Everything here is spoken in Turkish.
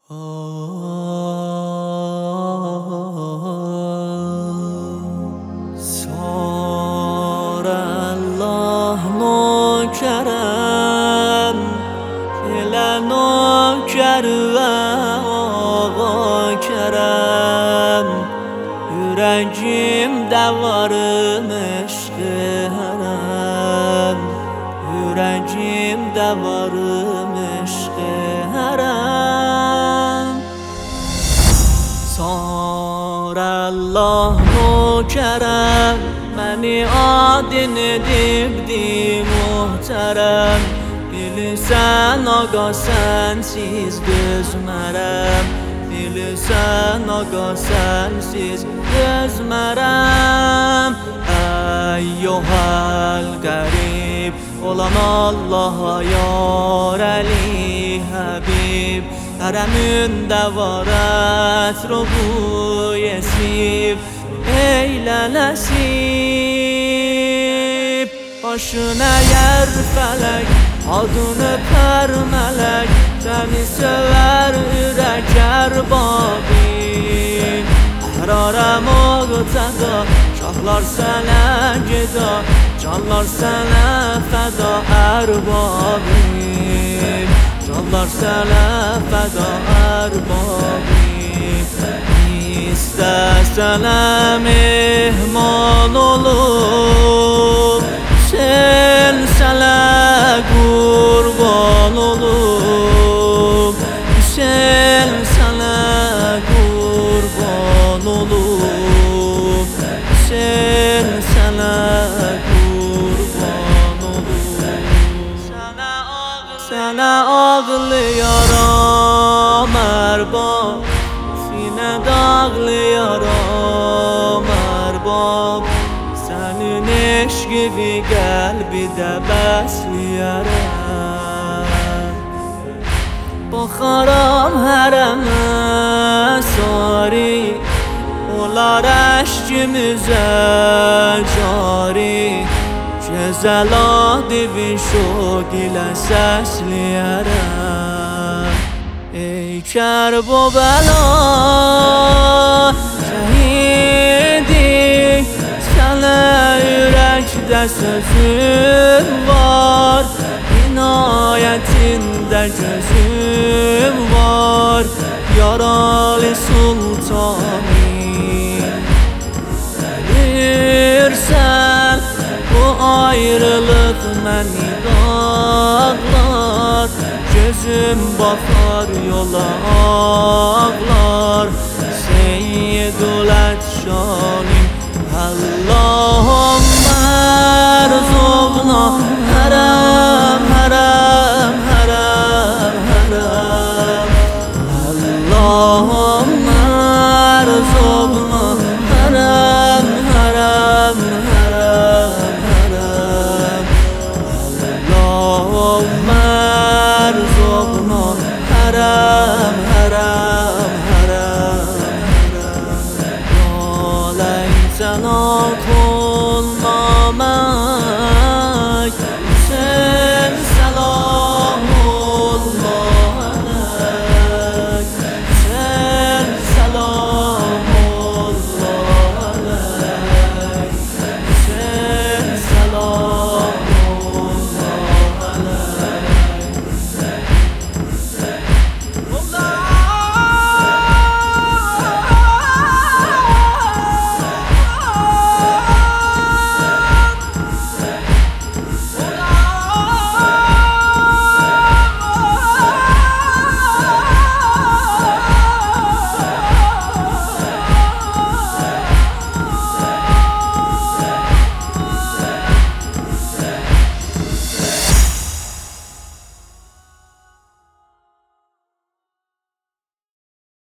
Sar Allah nökerem, ile nöker ve ağa kerem. Yüreğimde varmış harem, yüreğimde varmış harem. Sar Allah nökerem, beni adını dibdi muhterem. Bilirsen ağa sensiz dözmerem, bilirsen ağa sensiz dözmerem. Eyyuhel garib olan Allah'a yar Ali Habib. Hareminde var etrafı yesib, eyle nasip. Başına yer felek, adını per melek. Seni sever yürek erbabim. Ahrarem ağıtada, şahlar sana geda, canlar sana feda erbabim. Canlar sana feda erbabim. İstesene mehman olup, selsele kurban olup, selsele kurban olup, selsele kurban olup. Sana ağlayaram erbab, sinede ağlayaram erbab. Senin eşkini kalbide besleyerem. Bakaram hereme sari, olar eşkimize cari. Cezala divin şok ile sesleyerem. Ey Kerbela şehidi, sana yürekte sözüm var, inayetinde gözüm var. Yaralı sultanım, bilirsen bu ayrılık beni dağlar. Gözüm bakar yola ağlar. Seyyidul Etşanim Allah'ım